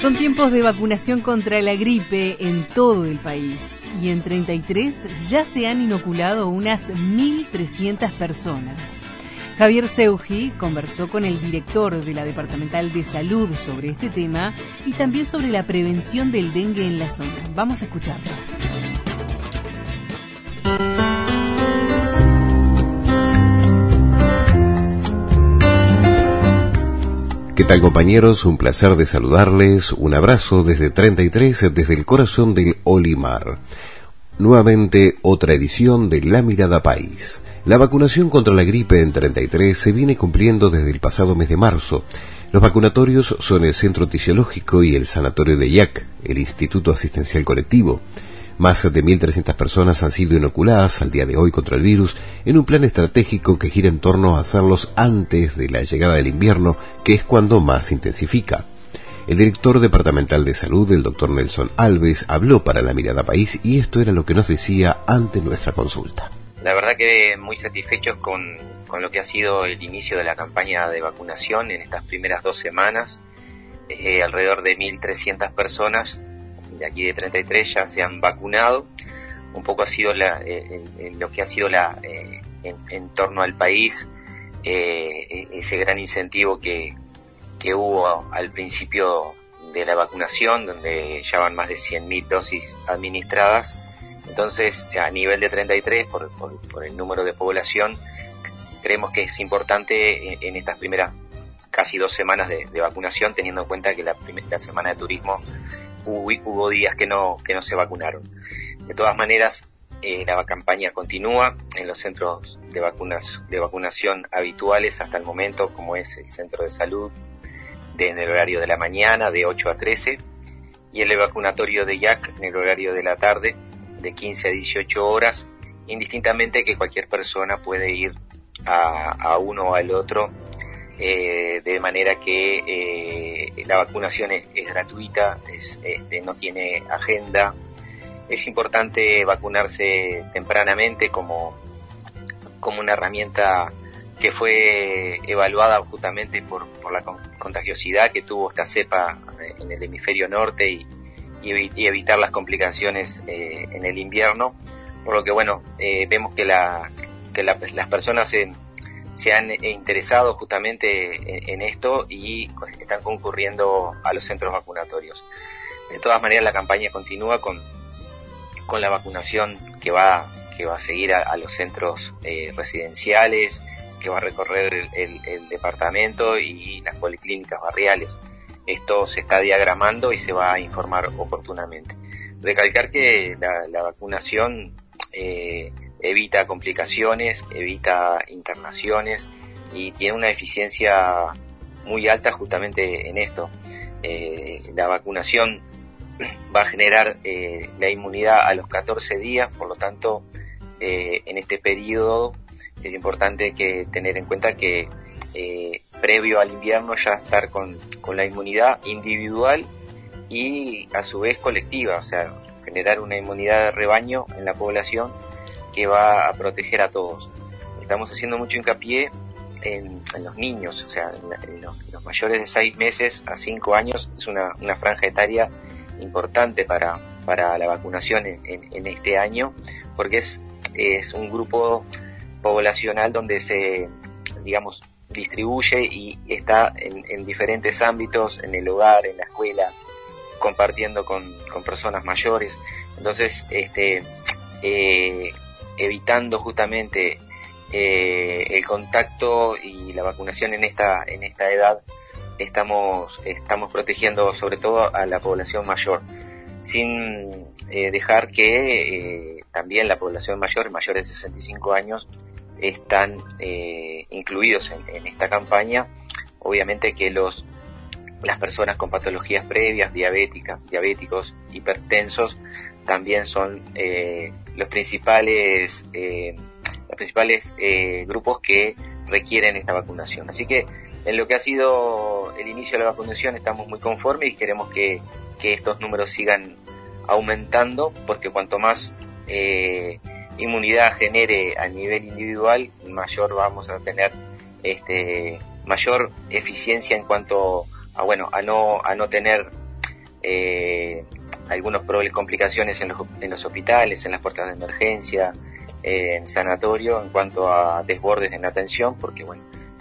Son tiempos de vacunación contra la gripe en todo el país y en 33 ya se han inoculado unas 1.300 personas. Javier Seugi conversó con el director de la Departamental de Salud sobre este tema y también sobre la prevención del dengue en la zona. Vamos a escucharlo. ¿Qué tal, compañeros? Un placer de saludarles. Un abrazo desde 33, desde el corazón del Olimar. Nuevamente otra edición de La Mirada País. La vacunación contra la gripe en 33 se viene cumpliendo desde el pasado mes de marzo. Los vacunatorios son el Centro Tisiológico y el Sanatorio de IAC, el Instituto Asistencial Colectivo. Más de 1.300 personas han sido inoculadas al día de hoy contra el virus en un plan estratégico que gira en torno a hacerlos antes de la llegada del invierno, que es cuando más se intensifica. El director departamental de salud, el doctor Nelson Alves, habló para La Mirada País y esto era lo que nos decía ante nuestra consulta. La verdad que muy satisfechos con lo que ha sido el inicio de la campaña de vacunación en estas primeras 2 semanas. Alrededor de 1.300 personas de aquí de 33 ya se han vacunado. Un poco ha sido lo que ha sido en torno al país, ese gran incentivo que hubo al principio de la vacunación, donde ya van más de 100.000 dosis administradas. Entonces, a nivel de 33, por el número de población, creemos que es importante en estas primeras casi 2 semanas de vacunación, teniendo en cuenta que la semana de turismo hubo días que no se vacunaron. De todas maneras, la campaña continúa en los centros de vacunación habituales hasta el momento, como es el centro de salud en el horario de la mañana de 8 a 13 y el vacunatorio de IAC en el horario de la tarde de 15 a 18 horas, indistintamente que cualquier persona puede ir a uno o al otro, de manera que la vacunación es gratuita, no tiene agenda. Es importante vacunarse tempranamente como una herramienta que fue evaluada justamente por la contagiosidad que tuvo esta cepa en el hemisferio norte y evitar las complicaciones en el invierno, por lo que vemos que las personas se han interesado justamente en esto y están concurriendo a los centros vacunatorios. De todas maneras, la campaña continúa con la vacunación que va a seguir a los centros residenciales, que va a recorrer el departamento y las policlínicas barriales. Esto se está diagramando y se va a informar oportunamente. Recalcar que la vacunación evita complicaciones, evita internaciones y tiene una eficiencia muy alta justamente en esto. La vacunación va a generar la inmunidad a los 14 días, por lo tanto, en este periodo es importante tener en cuenta que previo al invierno ya estar con la inmunidad individual y a su vez colectiva, o sea, generar una inmunidad de rebaño en la población que va a proteger a todos. Estamos haciendo mucho hincapié en los niños, o sea, en los mayores de 6 meses a 5 años, es una franja etaria importante para la vacunación en este año, porque es un grupo poblacional donde se, digamos, distribuye y está en diferentes ámbitos, en el hogar, en la escuela, compartiendo con personas mayores. Entonces, evitando justamente el contacto y la vacunación en esta edad, estamos protegiendo sobre todo a la población mayor, sin dejar que también la población mayor, mayores de 65 años, están incluidos en esta campaña. Obviamente que las personas con patologías previas, diabéticos, hipertensos, también son los principales grupos que requieren esta vacunación. Así que en lo que ha sido el inicio de la vacunación estamos muy conformes y queremos que estos números sigan aumentando, porque cuanto más inmunidad genere a nivel individual, mayor vamos a tener mayor eficiencia en cuanto a no tener algunas complicaciones en los hospitales, en las puertas de emergencia, en sanatorio, en cuanto a desbordes en la atención, porque bueno,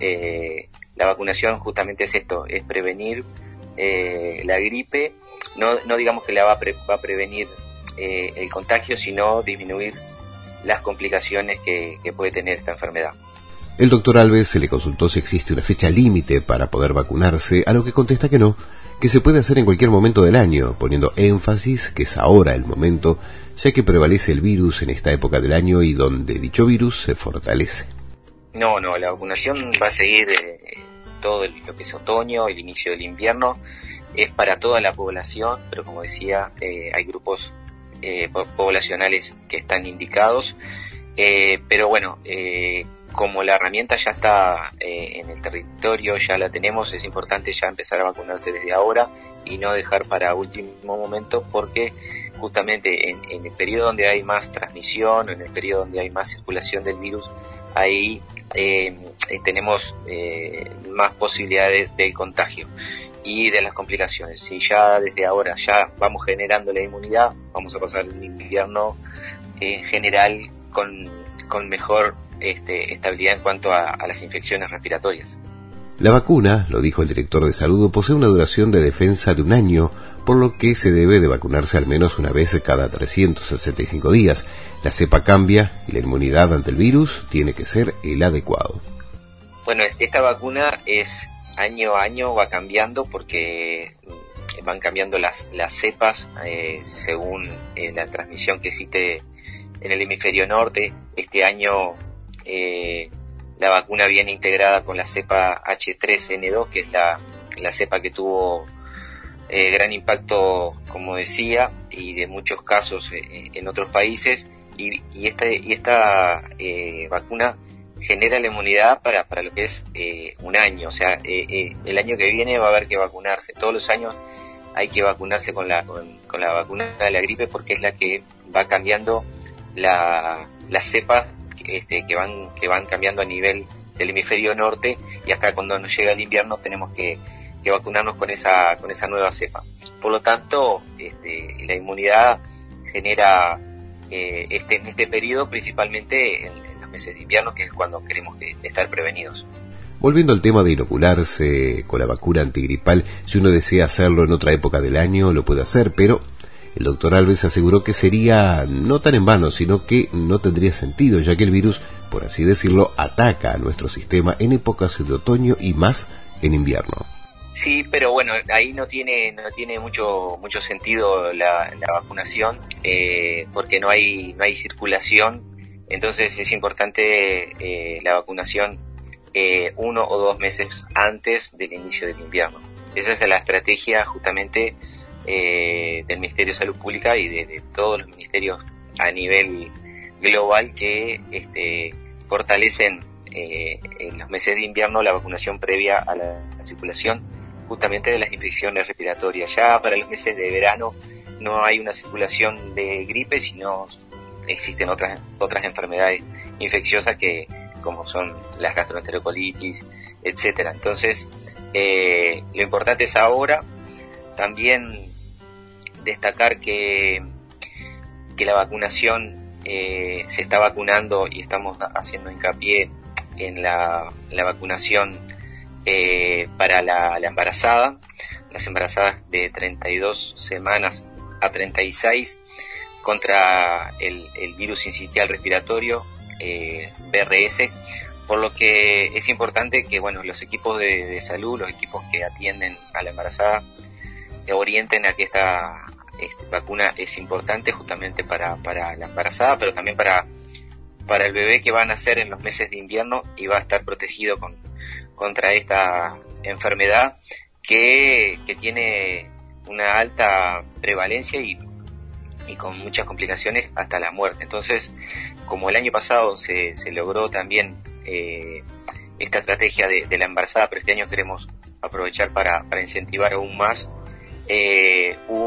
la vacunación justamente es esto, es prevenir la gripe, no digamos que va a prevenir el contagio, sino disminuir las complicaciones que puede tener esta enfermedad. El doctor Alves se le consultó si existe una fecha límite para poder vacunarse, a lo que contesta que no, que se puede hacer en cualquier momento del año, poniendo énfasis que es ahora el momento, ya que prevalece el virus en esta época del año y donde dicho virus se fortalece. No, la vacunación va a seguir todo lo que es otoño, el inicio del invierno, es para toda la población, pero como decía, hay grupos poblacionales que están indicados, pero bueno, como la herramienta ya está en el territorio, ya la tenemos, es importante ya empezar a vacunarse desde ahora y no dejar para último momento, porque justamente en el periodo donde hay más transmisión, en el periodo donde hay más circulación del virus, ahí tenemos más posibilidades de contagio y de las complicaciones. Si ya desde ahora ya vamos generando la inmunidad, vamos a pasar el invierno en general con mejor estabilidad en cuanto a las infecciones respiratorias. La vacuna, lo dijo el director de salud, posee una duración de defensa de 1 año, por lo que se debe de vacunarse al menos una vez cada 365 días. La cepa cambia y la inmunidad ante el virus tiene que ser el adecuado. Bueno, esta vacuna es año a año, va cambiando porque van cambiando las cepas según la transmisión que existe en el hemisferio norte. Este año la vacuna viene integrada con la cepa H3N2, que es la cepa que tuvo gran impacto, como decía, y de muchos casos en otros países, y esta vacuna genera la inmunidad para lo que es 1 año, o sea, el año que viene va a haber que vacunarse, todos los años hay que vacunarse con la vacuna de la gripe, porque es la que va cambiando las cepas que van cambiando a nivel del hemisferio norte, y acá cuando nos llega el invierno tenemos que vacunarnos con esa nueva cepa. Por lo tanto, la inmunidad genera en este periodo, principalmente en los meses de invierno, que es cuando queremos estar prevenidos. Volviendo al tema de inocularse con la vacuna antigripal, si uno desea hacerlo en otra época del año, lo puede hacer, pero el doctor Alves aseguró que sería no tan en vano, sino que no tendría sentido, ya que el virus, por así decirlo, ataca a nuestro sistema en épocas de otoño y más en invierno. Sí, pero bueno, ahí no tiene mucho sentido la vacunación, porque no hay circulación. Entonces es importante la vacunación 1 o 2 meses antes del inicio del invierno. Esa es la estrategia justamente del Ministerio de Salud Pública y de todos los ministerios a nivel global que fortalecen en los meses de invierno la vacunación previa a la circulación justamente de las infecciones respiratorias. Ya para los meses de verano no hay una circulación de gripe, sino existen otras enfermedades infecciosas como son las gastroenterocolitis, etcétera. Entonces, lo importante es ahora también destacar que la vacunación se está vacunando y estamos haciendo hincapié en la vacunación para la embarazada, las embarazadas de 32 semanas a 36 contra el virus sincitial respiratorio, VRS, por lo que es importante que los equipos de salud, los equipos que atienden a la embarazada, orienten a que esta vacuna es importante justamente para la embarazada, pero también para el bebé que va a nacer en los meses de invierno y va a estar protegido contra esta enfermedad que tiene una alta prevalencia y con muchas complicaciones hasta la muerte. Entonces, como el año pasado se logró también esta estrategia de la embarazada, pero este año queremos aprovechar para incentivar aún más, hubo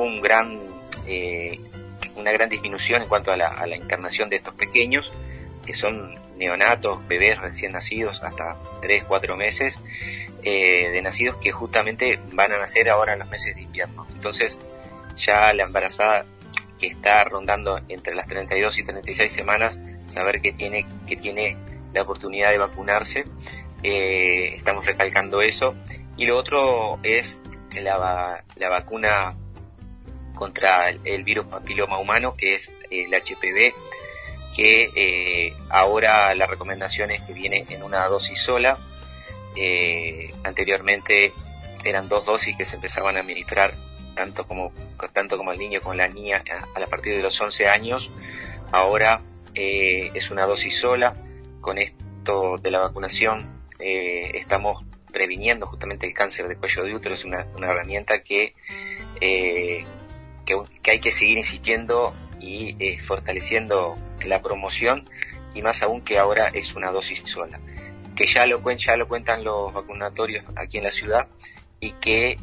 una gran disminución en cuanto a la internación de estos pequeños, que son neonatos, bebés recién nacidos hasta 3-4 meses de nacidos que justamente van a nacer ahora en los meses de invierno. Entonces ya la embarazada que está rondando entre las 32 y 36 semanas, saber que tiene la oportunidad de vacunarse. Estamos recalcando eso. Y lo otro es la vacuna contra el virus papiloma humano, que es el HPV, que ahora la recomendación es que viene en una dosis sola. Anteriormente eran 2 dosis que se empezaban a administrar tanto como al niño como a la niña a partir de los 11 años. Ahora es una dosis sola. Con esto de la vacunación estamos previniendo justamente el cáncer de cuello de útero. Es una herramienta que hay que seguir insistiendo y fortaleciendo la promoción, y más aún que ahora es una dosis sola, que ya lo cuentan los vacunatorios aquí en la ciudad, y que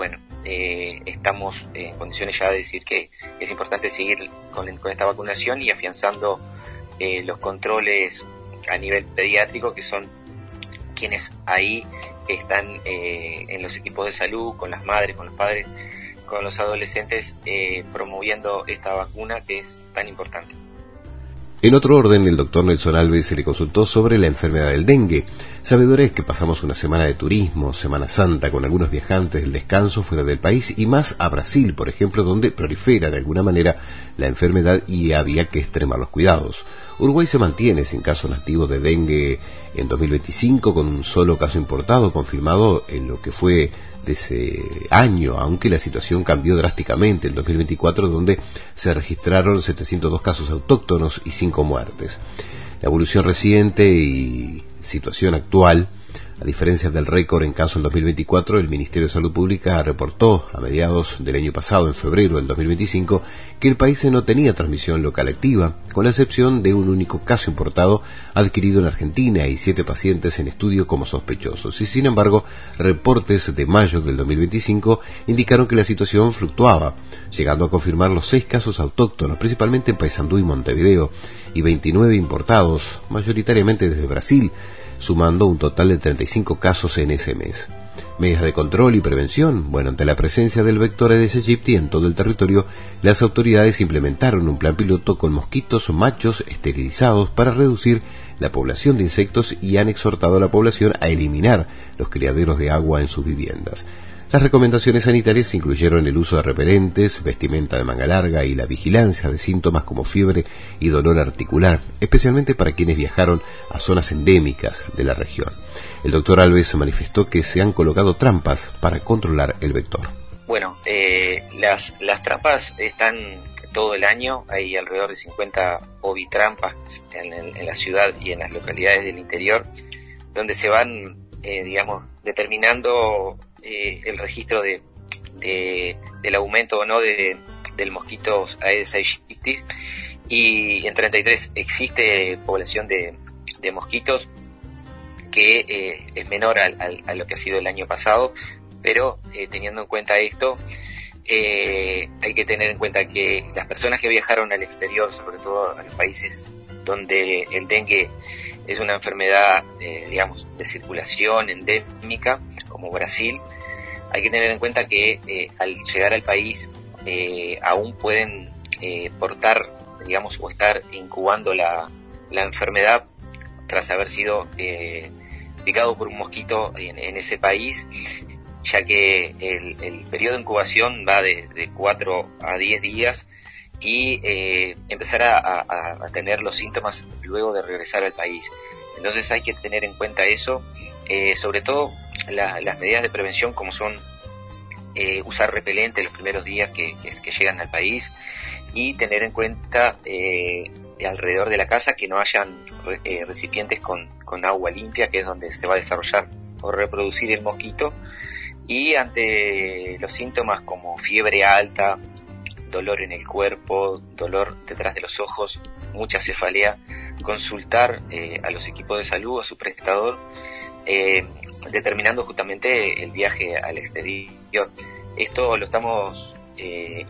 estamos en condiciones ya de decir que es importante seguir con esta vacunación y afianzando los controles a nivel pediátrico, que son quienes ahí están en los equipos de salud, con las madres, con los padres, con los adolescentes, promoviendo esta vacuna que es tan importante. En otro orden, el doctor Nelson Alves se le consultó sobre la enfermedad del dengue. Sabedores que pasamos una semana de turismo, Semana Santa, con algunos viajantes del descanso fuera del país, y más a Brasil, por ejemplo, donde prolifera de alguna manera la enfermedad y había que extremar los cuidados. Uruguay se mantiene sin casos nativos de dengue en 2025, con un solo caso importado confirmado en lo que fue de ese año, aunque la situación cambió drásticamente en 2024, donde se registraron 702 casos autóctonos y 5 muertes. La evolución reciente y situación actual, a diferencia del récord en casos en 2024, el Ministerio de Salud Pública reportó a mediados del año pasado, en febrero del 2025, que el país no tenía transmisión local activa, con la excepción de un único caso importado adquirido en Argentina y 7 pacientes en estudio como sospechosos. Y sin embargo, reportes de mayo del 2025 indicaron que la situación fluctuaba, llegando a confirmar los 6 casos autóctonos, principalmente en Paysandú y Montevideo, y 29 importados, mayoritariamente desde Brasil, sumando un total de 35 casos en ese mes. Medidas de control y prevención. Ante la presencia del vector Aedes aegypti en todo el territorio, las autoridades implementaron un plan piloto con mosquitos machos esterilizados para reducir la población de insectos y han exhortado a la población a eliminar los criaderos de agua en sus viviendas. Las recomendaciones sanitarias incluyeron el uso de repelentes, vestimenta de manga larga y la vigilancia de síntomas como fiebre y dolor articular, especialmente para quienes viajaron a zonas endémicas de la región. El doctor Alves manifestó que se han colocado trampas para controlar el vector. Bueno, las trampas están todo el año. Hay alrededor de 50 ovitrampas en la ciudad y en las localidades del interior, donde se van, determinando el registro del aumento o no del mosquito Aedes aegypti, y en 33 existe población de mosquitos que es menor a lo que ha sido el año pasado, pero teniendo en cuenta esto, hay que tener en cuenta que las personas que viajaron al exterior, sobre todo a los países donde el dengue es una enfermedad, de circulación endémica, como Brasil, hay que tener en cuenta que al llegar al país aún pueden portar, o estar incubando la enfermedad tras haber sido picado por un mosquito en ese país, ya que el periodo de incubación va de 4 a 10 días y empezar a tener los síntomas luego de regresar al país. Entonces hay que tener en cuenta eso, sobre todo las medidas de prevención, como son usar repelente los primeros días que llegan al país, y tener en cuenta alrededor de la casa que no hayan recipientes con agua limpia, que es donde se va a desarrollar o reproducir el mosquito. Y ante los síntomas como fiebre alta, dolor en el cuerpo, dolor detrás de los ojos, mucha cefalea, consultar a los equipos de salud, a su prestador, determinando justamente el viaje al exterior. Esto lo estamos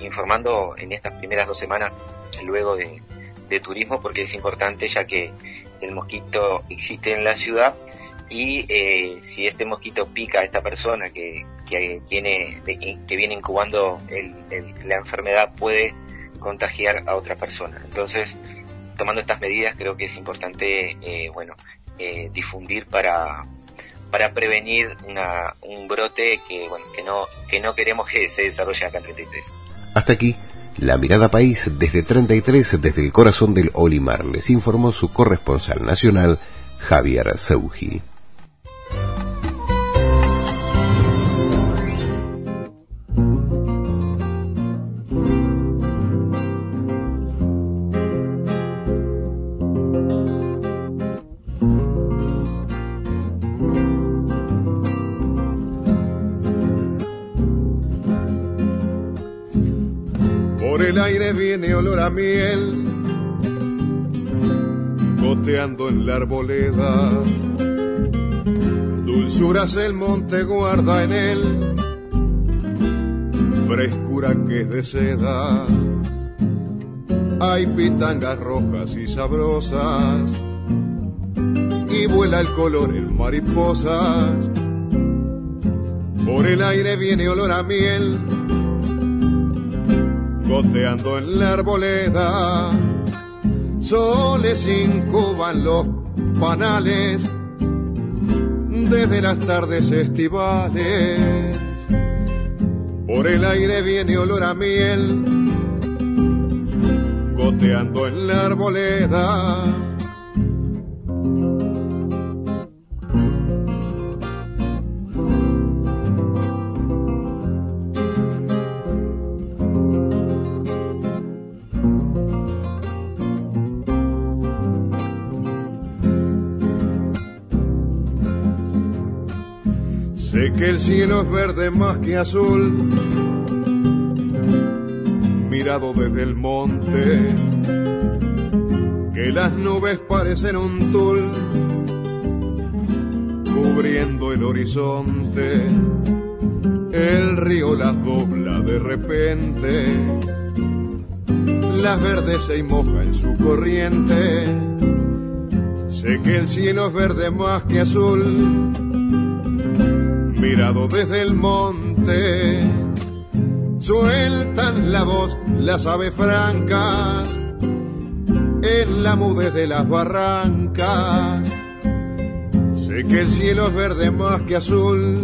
informando en estas primeras 2 semanas luego de turismo, porque es importante, ya que el mosquito existe en la ciudad y si este mosquito pica a esta persona que viene incubando la enfermedad, puede contagiar a otra persona. Entonces, tomando estas medidas, creo que es importante difundir para prevenir un brote que no queremos que se desarrolle acá en 33. Hasta aquí La Mirada País desde 33, desde el corazón del Olimar, les informó su corresponsal nacional, Javier Seugi. Por el aire viene olor a miel, goteando en la arboleda. Dulzuras el monte guarda en él, frescura que es de seda. Hay pitangas rojas y sabrosas, y vuela el color en mariposas. Por el aire viene olor a miel, goteando en la arboleda. Soles incuban los panales desde las tardes estivales. Por el aire viene olor a miel, goteando en la arboleda. Sé que el cielo es verde más que azul, mirado desde el monte, que las nubes parecen un tul, cubriendo el horizonte. El río las dobla de repente, las verdes se moja en su corriente. Sé que el cielo es verde más que azul, mirado desde el monte. Sueltan la voz las aves francas en la mudez de las barrancas. Sé que el cielo es verde más que azul,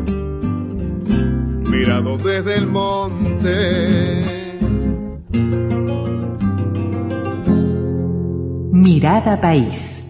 mirado desde el monte. Mirada País.